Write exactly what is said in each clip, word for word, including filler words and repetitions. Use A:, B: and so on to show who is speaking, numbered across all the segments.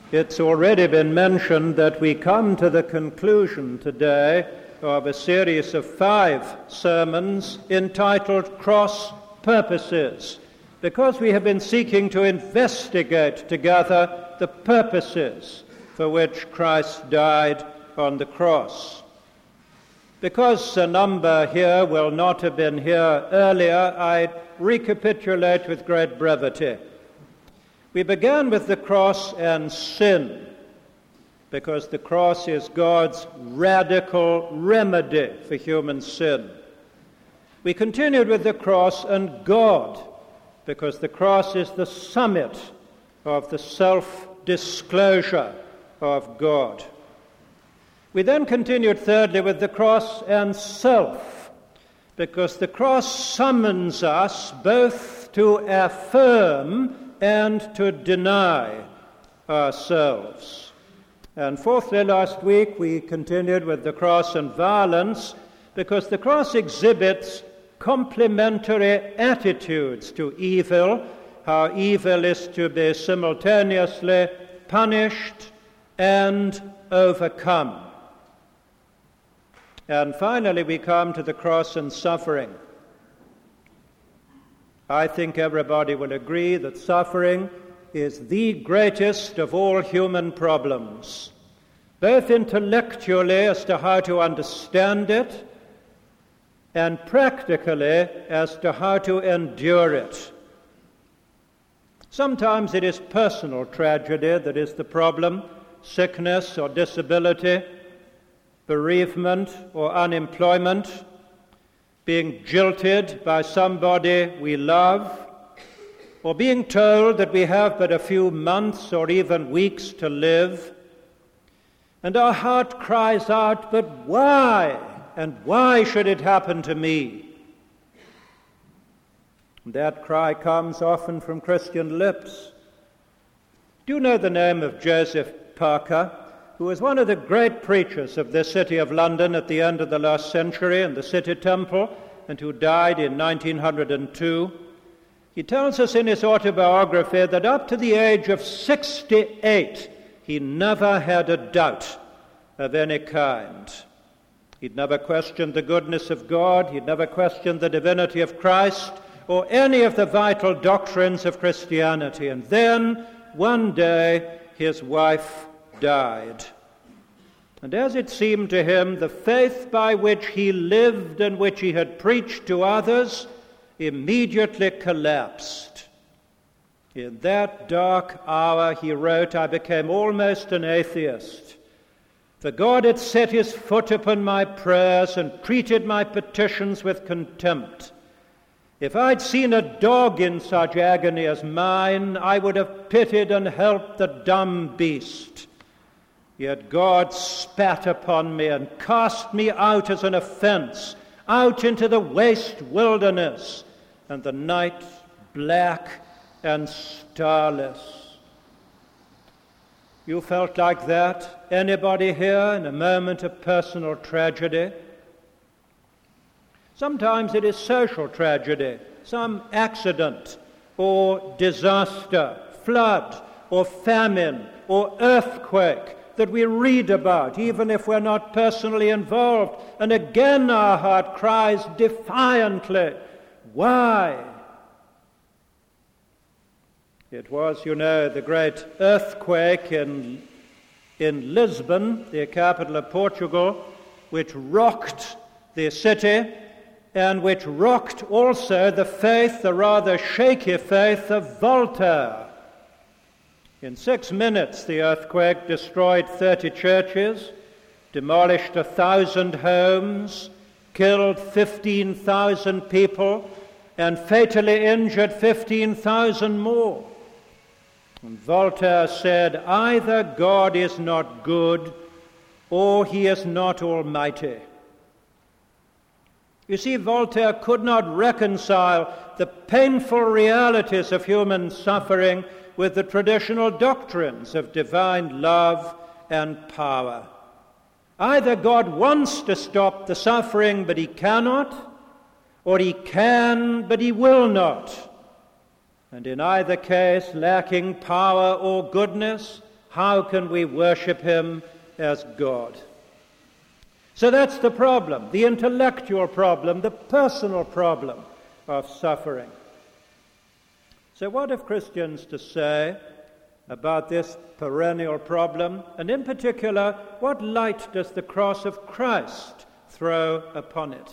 A: It's already been mentioned that we come to the conclusion today of a series of five sermons entitled Cross Purposes, because we have been seeking to investigate together the purposes for which Christ died on the cross. Because a number here will not have been here earlier, I recapitulate with great brevity. We began with the cross and sin, because the cross is God's radical remedy for human sin. We continued with the cross and God, because the cross is the summit of the self-disclosure of God. We then continued thirdly with the cross and self, because the cross summons us both to affirm and to deny ourselves. And fourthly, last week we continued with the cross and violence, because the cross exhibits complementary attitudes to evil, how evil is to be simultaneously punished and overcome. And finally, we come to the cross and suffering. I think everybody will agree that suffering is the greatest of all human problems, both intellectually as to how to understand it, and practically as to how to endure it. Sometimes it is personal tragedy that is the problem, sickness or disability, bereavement or unemployment, being jilted by somebody we love, or being told that we have but a few months or even weeks to live. And our heart cries out, but why? And why should it happen to me? And that cry comes often from Christian lips. Do you know the name of Joseph Parker, who was one of the great preachers of this city of London at the end of the last century in the City Temple, and who died in nineteen oh two? He tells us in his autobiography that up to the age of sixty-eight, he never had a doubt of any kind. He'd never questioned the goodness of God, he'd never questioned the divinity of Christ, or any of the vital doctrines of Christianity. And then, one day, his wife died. And as it seemed to him, the faith by which he lived and which he had preached to others immediately collapsed. In that dark hour, he wrote, I became almost an atheist. For God had set his foot upon my prayers and treated my petitions with contempt. If I'd seen a dog in such agony as mine, I would have pitied and helped the dumb beast. Yet God spat upon me and cast me out as an offense, out into the waste wilderness, and the night black and starless. You felt like that? Anybody here in a moment of personal tragedy? Sometimes it is social tragedy, some accident or disaster, flood or famine or earthquake that we read about, even if we're not personally involved. And again our heart cries defiantly, why? It was, you know, the great earthquake in, in Lisbon, the capital of Portugal, which rocked the city and which rocked also the faith, the rather shaky faith of Voltaire. In six minutes, the earthquake destroyed thirty churches, demolished a thousand homes, killed fifteen thousand people, and fatally injured fifteen thousand more. And Voltaire said, either God is not good, or he is not almighty. You see, Voltaire could not reconcile the painful realities of human suffering with the traditional doctrines of divine love and power. Either God wants to stop the suffering, but he cannot, or he can, but he will not. And in either case, lacking power or goodness, how can we worship him as God? So that's the problem, the intellectual problem, the personal problem of suffering. So what have Christians to say about this perennial problem? And in particular, what light does the cross of Christ throw upon it?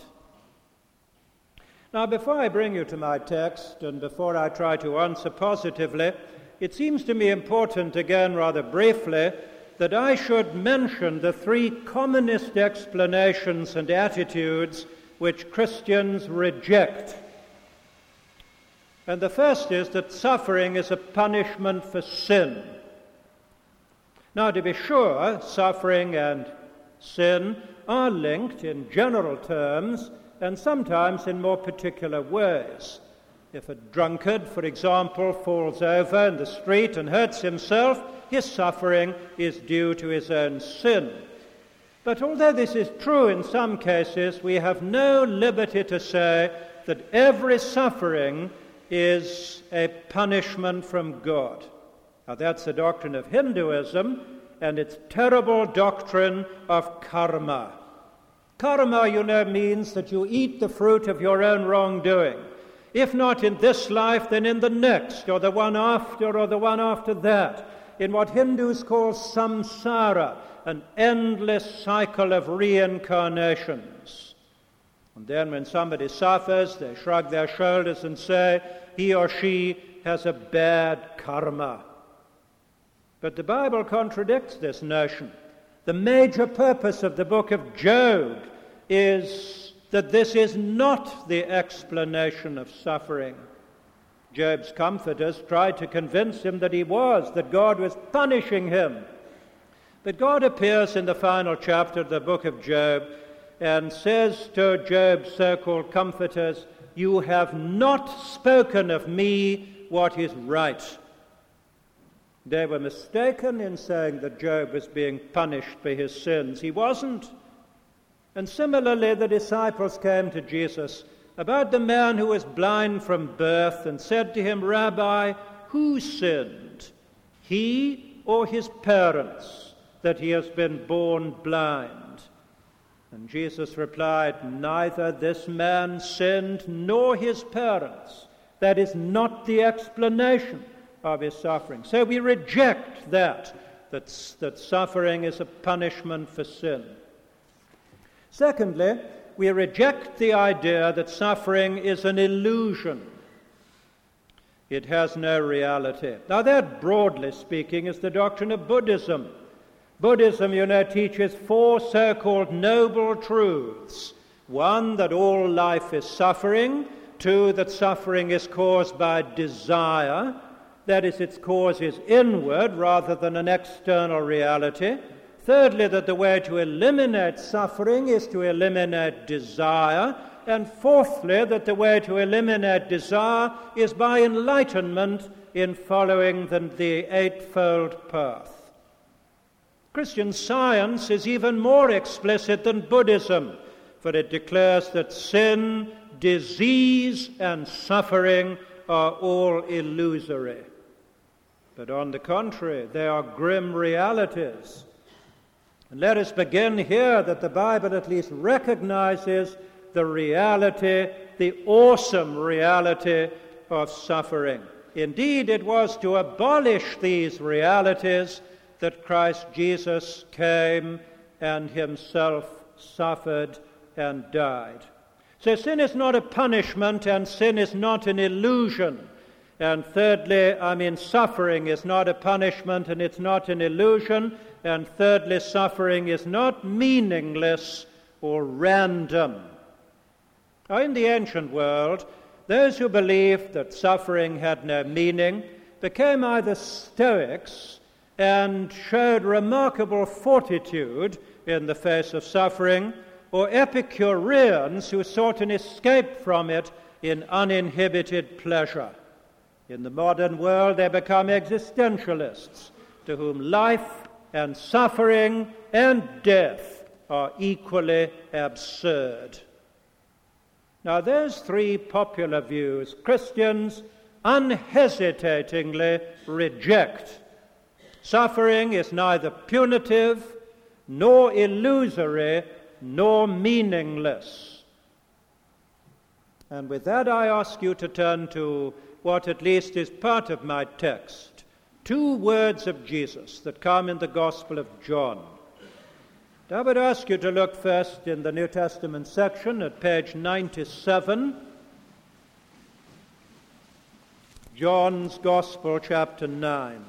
A: Now, before I bring you to my text, and before I try to answer positively, it seems to me important, again rather briefly, that I should mention the three commonest explanations and attitudes which Christians reject. And the first is that suffering is a punishment for sin. Now, to be sure, suffering and sin are linked in general terms and sometimes in more particular ways. If a drunkard, for example, falls over in the street and hurts himself, his suffering is due to his own sin. But although this is true in some cases, we have no liberty to say that every suffering is a punishment from God. Now, that's the doctrine of Hinduism, and its terrible doctrine of karma. Karma, you know, means that you eat the fruit of your own wrongdoing. If not in this life, then in the next, or the one after, or the one after that, in what Hindus call samsara, an endless cycle of reincarnations. And then when somebody suffers, they shrug their shoulders and say, he or she has a bad karma. But the Bible contradicts this notion. The major purpose of the book of Job is that this is not the explanation of suffering. Job's comforters tried to convince him that he was, that God was punishing him. But God appears in the final chapter of the book of Job and says to Job's so-called comforters, you have not spoken of me what is right. They were mistaken in saying that Job was being punished for his sins. He wasn't. And similarly, the disciples came to Jesus about the man who was blind from birth and said to him, Rabbi, who sinned, he or his parents, that he has been born blind? And Jesus replied, neither this man sinned nor his parents. That is not the explanation of his suffering. So we reject that, that, that suffering is a punishment for sin. Secondly, we reject the idea that suffering is an illusion. It has no reality. Now that, broadly speaking, is the doctrine of Buddhism. Buddhism, you know, teaches four so-called noble truths. One, that all life is suffering. Two, that suffering is caused by desire. That is, its cause is inward rather than an external reality. Thirdly, that the way to eliminate suffering is to eliminate desire. And fourthly, that the way to eliminate desire is by enlightenment in following the, the Eightfold Path. Christian Science is even more explicit than Buddhism, for it declares that sin, disease, and suffering are all illusory. But on the contrary, they are grim realities. And let us begin here that the Bible at least recognizes the reality, the awesome reality of suffering. Indeed, it was to abolish these realities that Christ Jesus came and himself suffered and died. So sin is not a punishment and sin is not an illusion. And thirdly, I mean, suffering is not a punishment and it's not an illusion. And thirdly, suffering is not meaningless or random. Now, in the ancient world, those who believed that suffering had no meaning became either Stoics and showed remarkable fortitude in the face of suffering, or Epicureans who sought an escape from it in uninhibited pleasure. In the modern world, they become existentialists, to whom life and suffering and death are equally absurd. Now, those three popular views Christians unhesitatingly reject. Suffering is neither punitive, nor illusory, nor meaningless. And with that, I ask you to turn to what at least is part of my text, two words of Jesus that come in the Gospel of John. I would ask you to look first in the New Testament section at page ninety-seven, John's Gospel, chapter nine.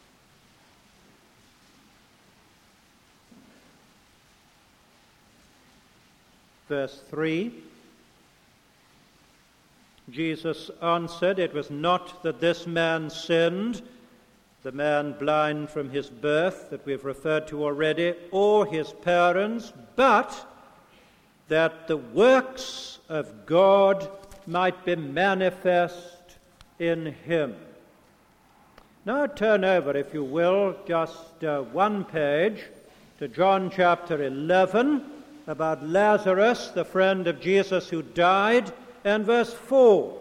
A: Verse three, Jesus answered, "It was not that this man sinned, the man blind from his birth that we've referred to already, or his parents, but that the works of God might be manifest in him." Now turn over, if you will, just uh, one page to John chapter eleven, about Lazarus, the friend of Jesus who died, and verse four.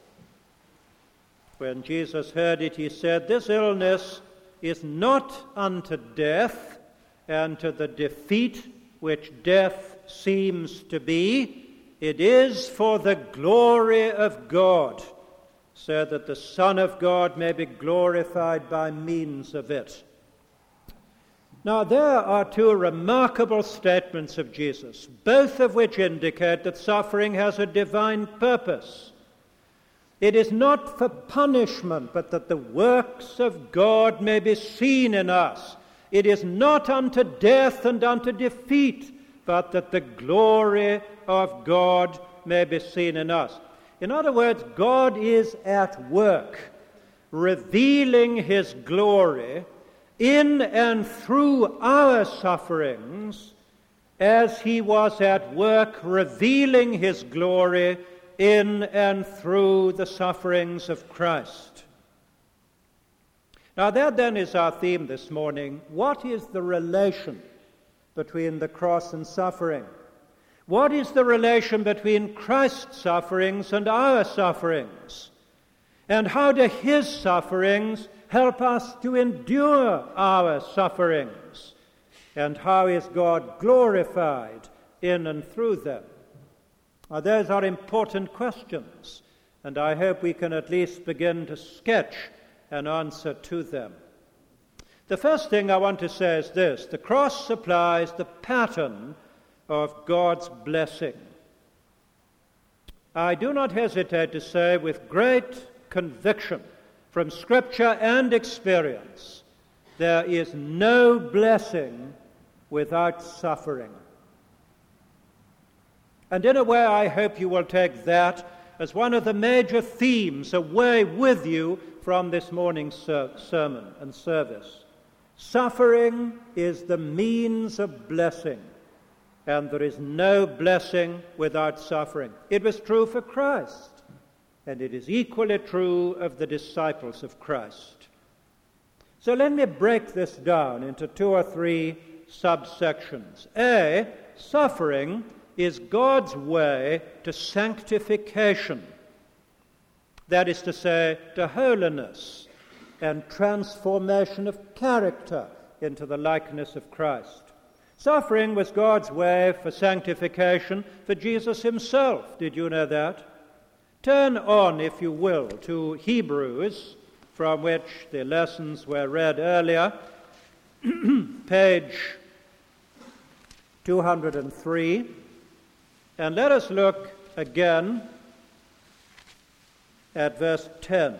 A: When Jesus heard it, he said, "This illness is not unto death, and to the defeat which death seems to be. It is for the glory of God, so that the Son of God may be glorified by means of it." Now, there are two remarkable statements of Jesus, both of which indicate that suffering has a divine purpose. It is not for punishment, but that the works of God may be seen in us. It is not unto death and unto defeat, but that the glory of God may be seen in us. In other words, God is at work, revealing his glory in and through our sufferings, as he was at work revealing his glory in and through the sufferings of Christ. Now that then is our theme this morning. What is the relation between the cross and suffering? What is the relation between Christ's sufferings and our sufferings? And how do his sufferings help us to endure our sufferings? And how is God glorified in and through them? Now, those are important questions, and I hope we can at least begin to sketch an answer to them. The first thing I want to say is this: the cross supplies the pattern of God's blessing. I do not hesitate to say with great conviction from Scripture and experience, there is no blessing without suffering. And in a way, I hope you will take that as one of the major themes away with you from this morning's ser- sermon and service. Suffering is the means of blessing, and there is no blessing without suffering. It was true for Christ, and it is equally true of the disciples of Christ. So let me break this down into two or three subsections. A, suffering is God's way to sanctification, that is to say, to holiness and transformation of character into the likeness of Christ. Suffering was God's way for sanctification for Jesus himself. Did you know that? Turn on, if you will, to Hebrews, from which the lessons were read earlier, page two hundred three, and let us look again at verse ten.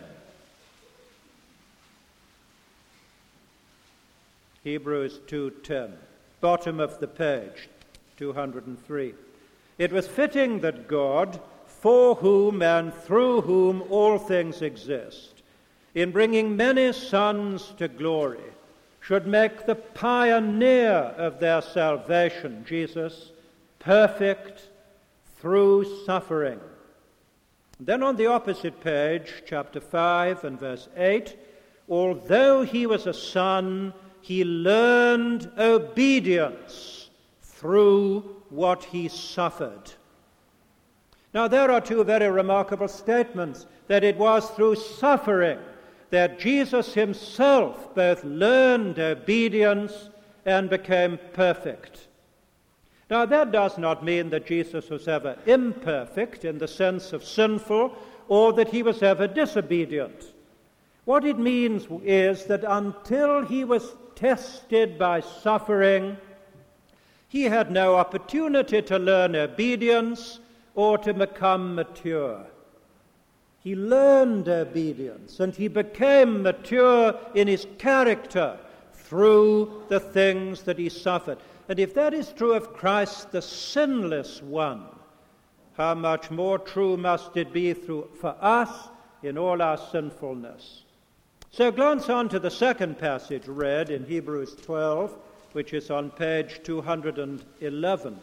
A: Hebrews two ten, bottom of the page, two hundred three. It was fitting that God, for whom and through whom all things exist, in bringing many sons to glory, should make the pioneer of their salvation, Jesus, perfect through suffering. Then on the opposite page, chapter five and verse eight, although he was a son, he learned obedience through what he suffered. Now, there are two very remarkable statements, that it was through suffering that Jesus himself both learned obedience and became perfect. Now, that does not mean that Jesus was ever imperfect in the sense of sinful, or that he was ever disobedient. What it means is that until he was tested by suffering, he had no opportunity to learn obedience or to become mature. He learned obedience, and he became mature in his character through the things that he suffered. And if that is true of Christ, the sinless one, how much more true must it be through, for us in all our sinfulness. So glance on to the second passage read in Hebrews twelve, which is on page two hundred eleven.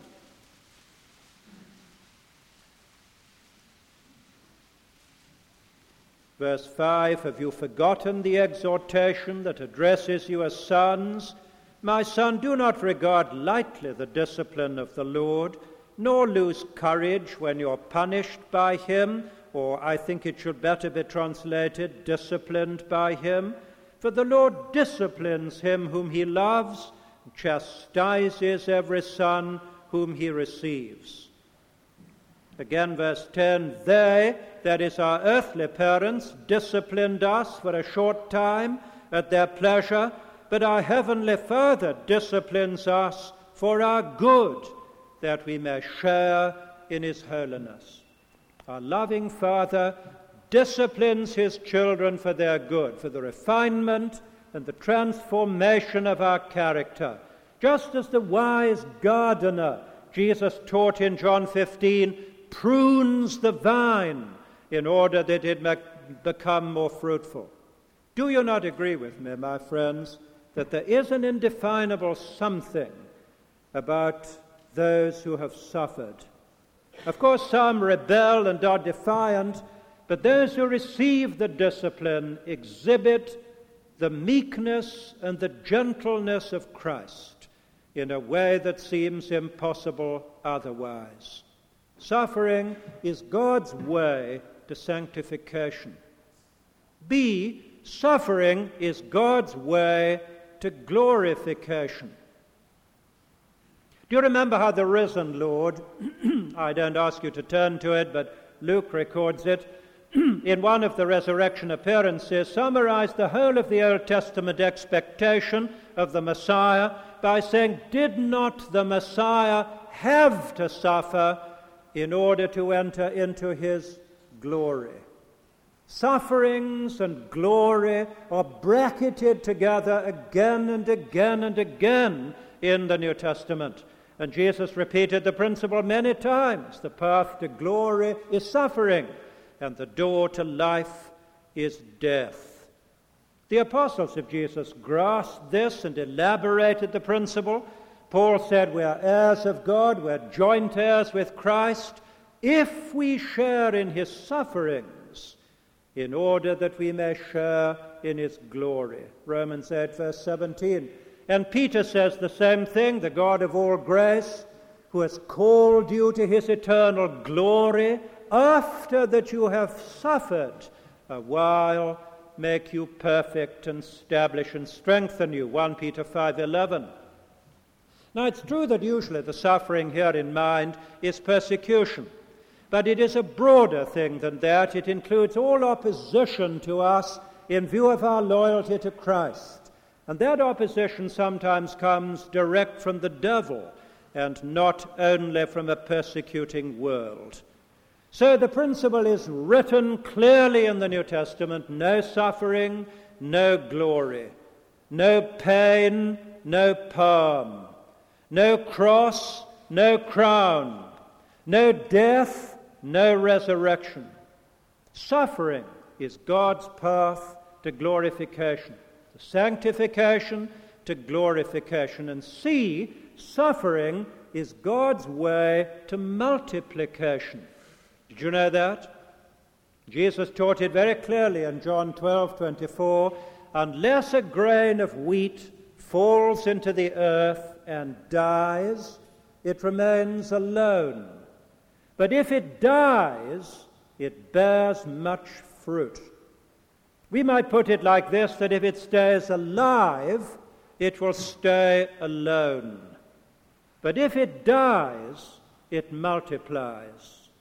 A: Verse five, have you forgotten the exhortation that addresses you as sons? My son, do not regard lightly the discipline of the Lord, nor lose courage when you're punished by him, or I think it should better be translated, disciplined by him. For the Lord disciplines him whom he loves, and chastises every son whom he receives. Again, verse ten, they, that is our earthly parents, disciplined us for a short time at their pleasure, but our heavenly Father disciplines us for our good, that we may share in his holiness. Our loving Father disciplines his children for their good, for the refinement and the transformation of our character, just as the wise gardener, Jesus taught in John fifteen, prunes the vine in order that it may become more fruitful. Do you not agree with me, my friends, that there is an indefinable something about those who have suffered? Of course, some rebel and are defiant, but those who receive the discipline exhibit the meekness and the gentleness of Christ in a way that seems impossible otherwise. Suffering is God's way to sanctification. B, suffering is God's way to glorification. Do you remember how the risen Lord, I don't ask you to turn to it, but Luke records it, in one of the resurrection appearances, summarized the whole of the Old Testament expectation of the Messiah by saying, did not the Messiah have to suffer in order to enter into his glory? Sufferings and glory are bracketed together again and again and again in the New Testament. And Jesus repeated the principle many times. The path to glory is suffering, and the door to life is death. The apostles of Jesus grasped this and elaborated the principle. Paul said, we are heirs of God, we are joint heirs with Christ, if we share in his sufferings, in order that we may share in his glory. Romans eight, verse seventeen. And Peter says the same thing, the God of all grace, who has called you to his eternal glory, after that you have suffered a while, make you perfect and establish and strengthen you. First Peter five eleven. Now, it's true that usually the suffering here in mind is persecution, but it is a broader thing than that. It includes all opposition to us in view of our loyalty to Christ. And that opposition sometimes comes direct from the devil and not only from a persecuting world. So the principle is written clearly in the New Testament: no suffering, no glory, no pain, no palm, no cross, no crown, no death, no resurrection. Suffering is God's path to glorification, to sanctification, to glorification. And C, suffering is God's way to multiplication. Did you know that? Jesus taught it very clearly in John twelve twenty-four. Unless a grain of wheat falls into the earth and dies, it remains alone. But if it dies, it bears much fruit. We might put it like this, that if it stays alive, it will stay alone. But if it dies, it multiplies.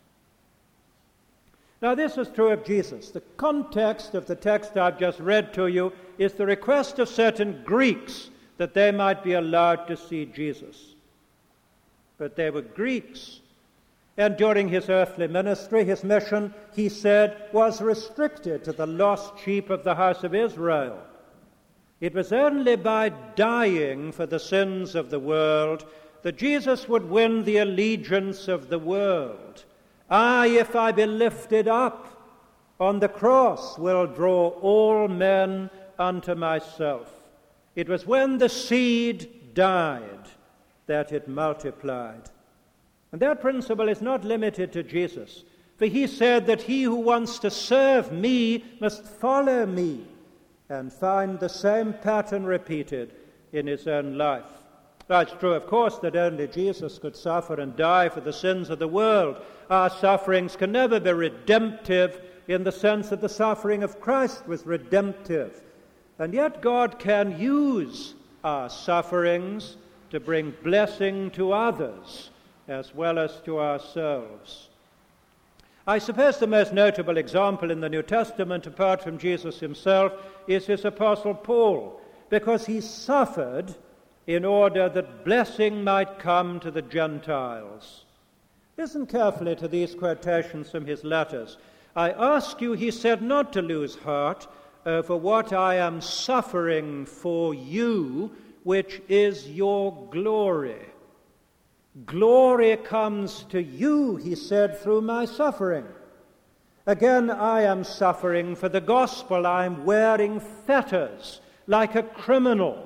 A: Now, this is true of Jesus. The context of the text I've just read to you is the request of certain Greeks that they might be allowed to see Jesus. But they were Greeks. And during his earthly ministry, his mission, he said, was restricted to the lost sheep of the house of Israel. It was only by dying for the sins of the world that Jesus would win the allegiance of the world. I, if I be lifted up on the cross, will draw all men unto myself. It was when the seed died that it multiplied. And that principle is not limited to Jesus, for he said that he who wants to serve me must follow me, and find the same pattern repeated in his own life. Now, it's true, of course, that only Jesus could suffer and die for the sins of the world. Our sufferings can never be redemptive in the sense that the suffering of Christ was redemptive. And yet God can use our sufferings to bring blessing to others as well as to ourselves. I suppose the most notable example in the New Testament, apart from Jesus himself, is his apostle Paul, because he suffered in order that blessing might come to the Gentiles. Listen carefully to these quotations from his letters. I ask you, he said, not to lose heart over what I am suffering for you, which is your glory. Glory comes to you, he said, through my suffering. Again, I am suffering for the gospel. I am wearing fetters like a criminal.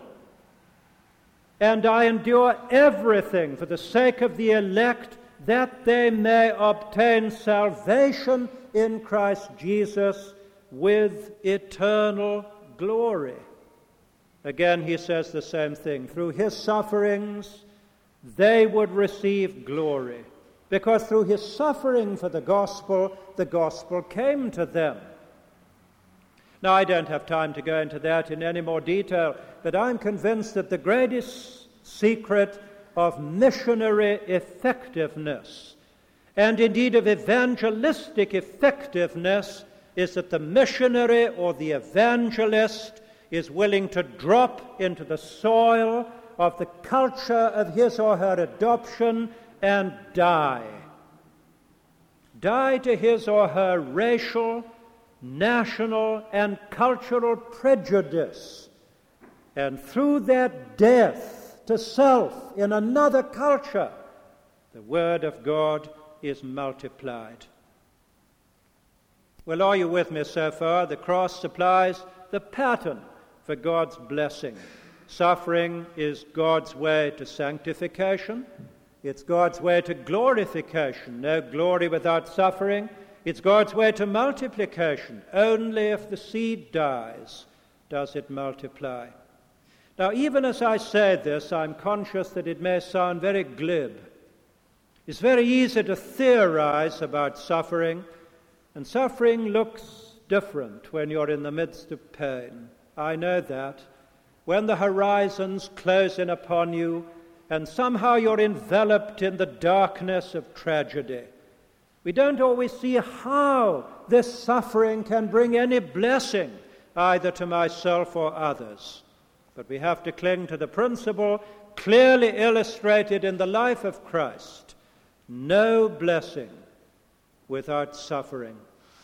A: And I endure everything for the sake of the elect, that they may obtain salvation in Christ Jesus with eternal glory. Again, he says the same thing. Through his sufferings, they would receive glory, because through his suffering for the gospel, the gospel came to them. Now, I don't have time to go into that in any more detail, but I'm convinced that the greatest secret of missionary effectiveness, and indeed of evangelistic effectiveness, is that the missionary or the evangelist is willing to drop into the soil of the culture of his or her adoption and die. Die to his or her racial, national, and cultural prejudice. And through that death to self in another culture, the word of God is multiplied. Well, are you with me so far? The cross supplies the pattern for God's blessing. Suffering is God's way to sanctification. It's God's way to glorification. No glory without suffering. It's God's way to multiplication. Only if the seed dies does it multiply. Now, even as I say this, I'm conscious that it may sound very glib. It's very easy to theorize about suffering, and suffering looks different when you're in the midst of pain. I know that. When the horizons close in upon you, and somehow you're enveloped in the darkness of tragedy, we don't always see how this suffering can bring any blessing, either to myself or others. But we have to cling to the principle clearly illustrated in the life of Christ: no blessing without suffering.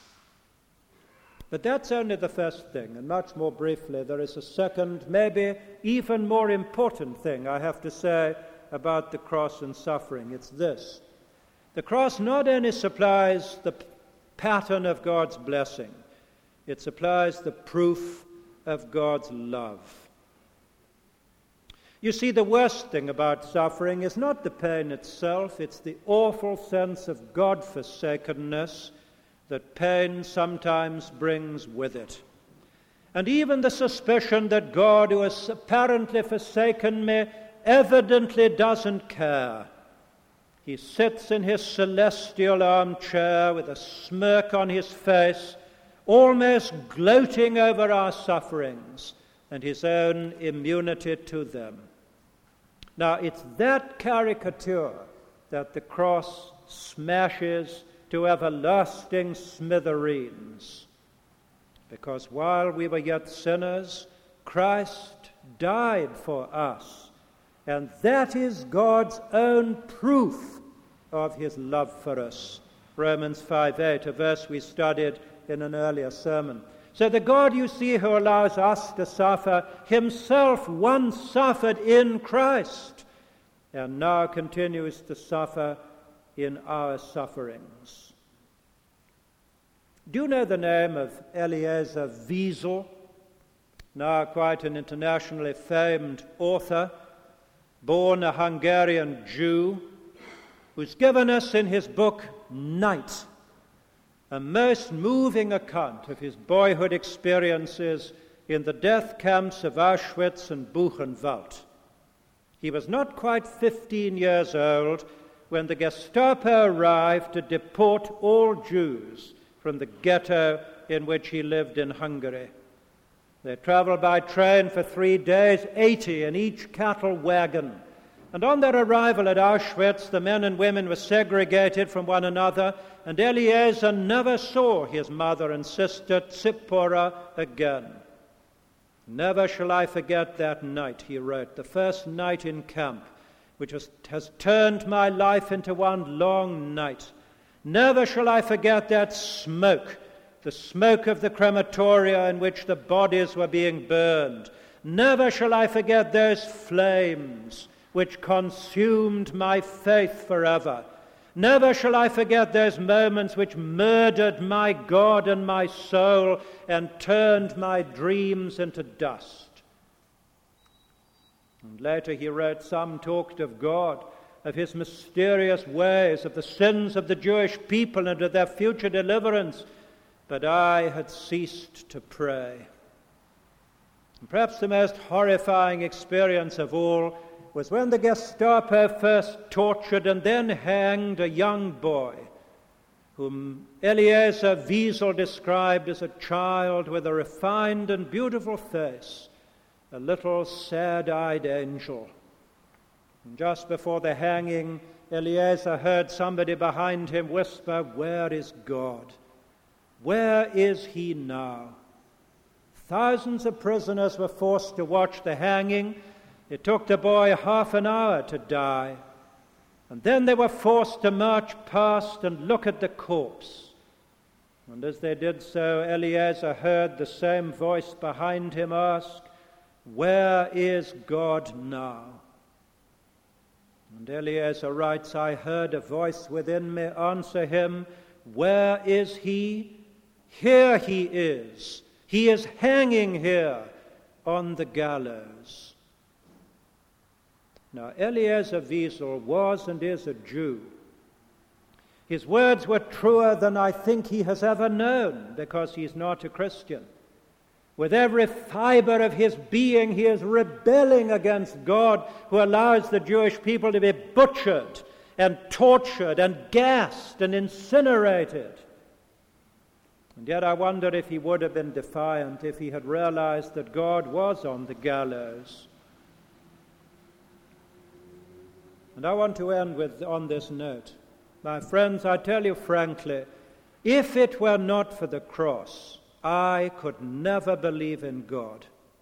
A: But that's only the first thing, and much more briefly, there is a second, maybe even more important thing I have to say about the cross and suffering. It's this: the cross not only supplies the pattern of God's blessing, it supplies the proof of God's love. You see, the worst thing about suffering is not the pain itself, it's the awful sense of God-forsakenness that pain sometimes brings with it. And even the suspicion that God, who has apparently forsaken me, evidently doesn't care. He sits in his celestial armchair with a smirk on his face, almost gloating over our sufferings and his own immunity to them. Now, it's that caricature that the cross smashes to everlasting smithereens. Because while we were yet sinners, Christ died for us. And that is God's own proof of his love for us. Romans five eight, a verse we studied in an earlier sermon. So the God you see who allows us to suffer, himself once suffered in Christ, and now continues to suffer in our sufferings. Do you know the name of Eliezer Wiesel, now quite an internationally famed author, born a Hungarian Jew, who's given us in his book Night a most moving account of his boyhood experiences in the death camps of Auschwitz and Buchenwald. He was not quite fifteen years old when the Gestapo arrived to deport all Jews from the ghetto in which he lived in Hungary. They traveled by train for three days, eighty in each cattle wagon. And on their arrival at Auschwitz, the men and women were segregated from one another, and Eliezer never saw his mother and sister Tzipora again. Never shall I forget that night, he wrote, the first night in camp, which has, has turned my life into one long night. Never shall I forget that smoke, the smoke of the crematoria in which the bodies were being burned. Never shall I forget those flames which consumed my faith forever. Never shall I forget those moments which murdered my God and my soul and turned my dreams into dust. And later he wrote, some talked of God, of his mysterious ways, of the sins of the Jewish people and of their future deliverance, but I had ceased to pray. And perhaps the most horrifying experience of all was when the Gestapo first tortured and then hanged a young boy whom Eliezer Wiesel described as a child with a refined and beautiful face, a little sad-eyed angel. And just before the hanging, Eliezer heard somebody behind him whisper, "Where is God? Where is he now?" Thousands of prisoners were forced to watch the hanging. It took the boy half an hour to die. And then they were forced to march past and look at the corpse. And as they did so, Eliezer heard the same voice behind him ask, "Where is God now?" And Eliezer writes, "I heard a voice within me answer him, 'Where is he? Here he is. He is hanging here on the gallows.'" Now, Eliezer Wiesel was and is a Jew. His words were truer than I think he has ever known, because he's not a Christian. With every fiber of his being, he is rebelling against God, who allows the Jewish people to be butchered and tortured and gassed and incinerated. And yet I wonder if he would have been defiant if he had realized that God was on the gallows. And I want to end with on this note. My friends, I tell you frankly, if it were not for the cross, I could never believe in God.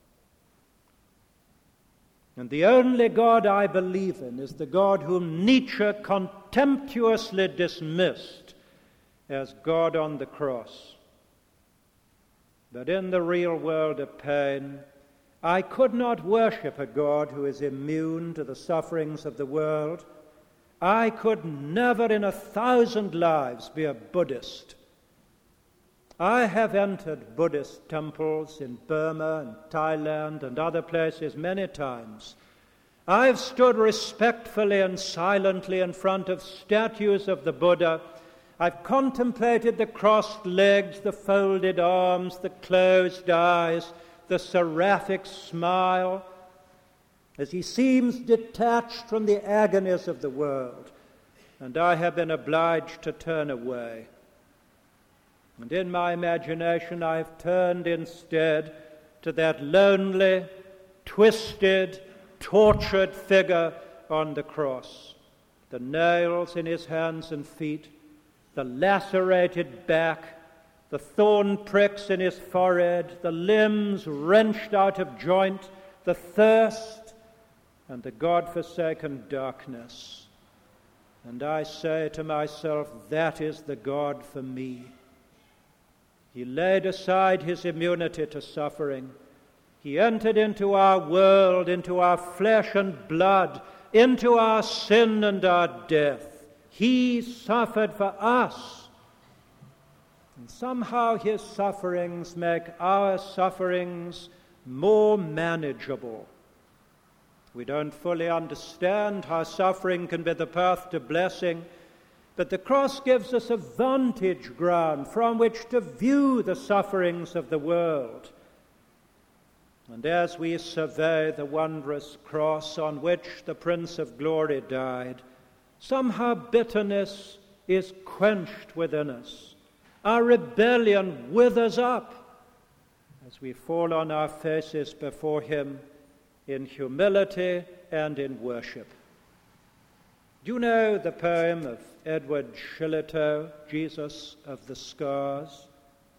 A: And the only God I believe in is the God whom Nietzsche contemptuously dismissed as God on the cross. But in the real world of pain, I could not worship a God who is immune to the sufferings of the world. I could never in a thousand lives be a Buddhist. I have entered Buddhist temples in Burma and Thailand and other places many times. I've stood respectfully and silently in front of statues of the Buddha. I've contemplated the crossed legs, the folded arms, the closed eyes, the seraphic smile, as he seems detached from the agonies of the world, and I have been obliged to turn away. And in my imagination I've turned instead to that lonely, twisted, tortured figure on the cross. The nails in his hands and feet, the lacerated back, the thorn pricks in his forehead, the limbs wrenched out of joint, the thirst, and the God-forsaken darkness. And I say to myself, that is the God for me. He laid aside his immunity to suffering. He entered into our world, into our flesh and blood, into our sin and our death. He suffered for us. And somehow his sufferings make our sufferings more manageable. We don't fully understand how suffering can be the path to blessing, but the cross gives us a vantage ground from which to view the sufferings of the world. And as we survey the wondrous cross on which the Prince of Glory died, somehow bitterness is quenched within us. Our rebellion withers up as we fall on our faces before him in humility and in worship. Do you know the poem of Edward Shillito, Jesus of the Scars?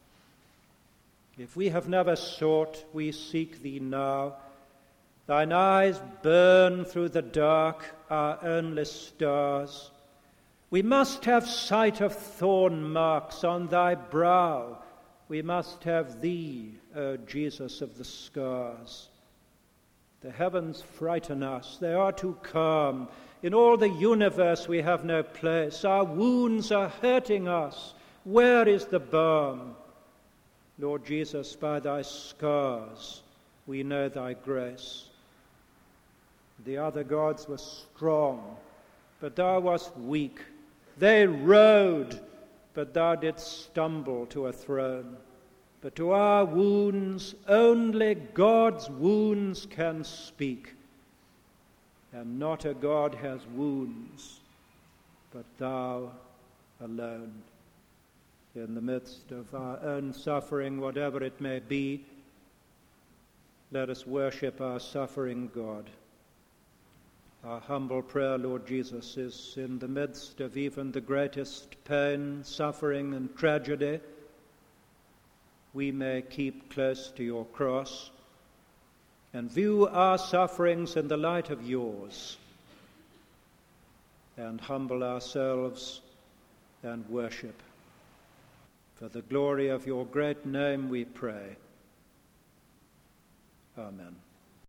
A: If we have never sought, we seek thee now. Thine eyes burn through the dark, our only stars. We must have sight of thorn marks on thy brow. We must have thee, O Jesus of the Scars. The heavens frighten us. They are too calm. In all the universe we have no place. Our wounds are hurting us. Where is the balm? Lord Jesus, by thy scars we know thy grace. The other gods were strong, but thou wast weak. They rode, but thou didst stumble to a throne. But to our wounds only God's wounds can speak. And not a God has wounds, but thou alone. In the midst of our own suffering, whatever it may be, let us worship our suffering God. Our humble prayer, Lord Jesus, is in the midst of even the greatest pain, suffering, and tragedy, we may keep close to your cross and view our sufferings in the light of yours, and humble ourselves and worship. For the glory of your great name we pray. Amen.